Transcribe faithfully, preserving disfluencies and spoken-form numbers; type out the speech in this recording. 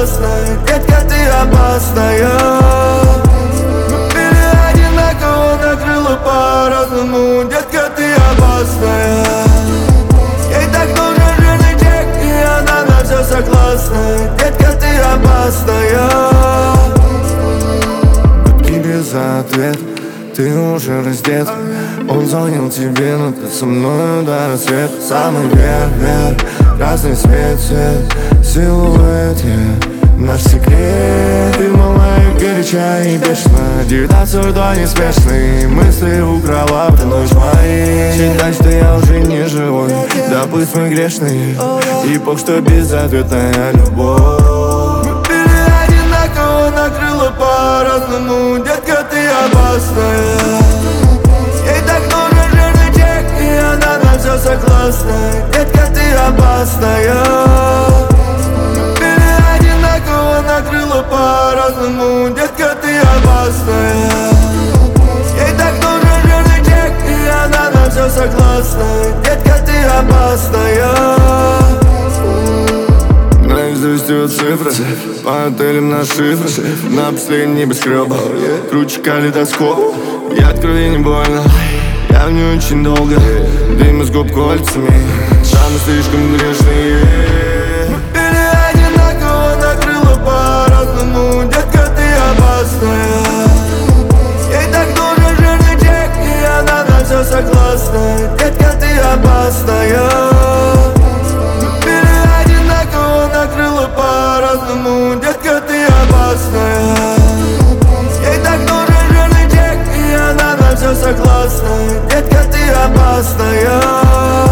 согласна, детка, ты опасная. Мы были одинаково, накрыло по-разному, детка, ты опасная. Ей так нужен жирный чек, и она на все согласна, детка, ты опасная. Гудки без ответ, ты уже раздет. Он звонил тебе, но ты со мною до рассвета. Самый верх, вверх, красный свет, свет, силуэт, yeah. Наш секрет, ты малая, горяча и бешена. Девятнадцать рудой неспешный, мысли украла в ночь моей. Считай, что я уже не живой, да пусть мы грешные. И бог, что безответная любовь. Мы были одинаково, накрыло по-разному, детка, ты опасная. Ей так нужен жирный чек, и она на все согласна, детка, ты опасная. Мы были одинаково, накрыло по-разному, детка, ты опасная. Ей так нужен жирный чек, и она на все согласна, детка, ты опасная. Наизусть ее цифры, по отелям на шифры, на последний небоскреб, круче калейдоскоп. Я от крови не больно, я в ней очень долго. Дым из губ кольцами, там слишком грешные. Мы были одинаково, накрыло по-разному, детка, ты опасная. Ей так нужен жирный чек, и она на все согласна, детка, ты опасная. Мы были одинаково, накрыло по-разному, детка, ты опасная. Ей так нужен жирный чек, и она на все согласна, детка, ты опасная.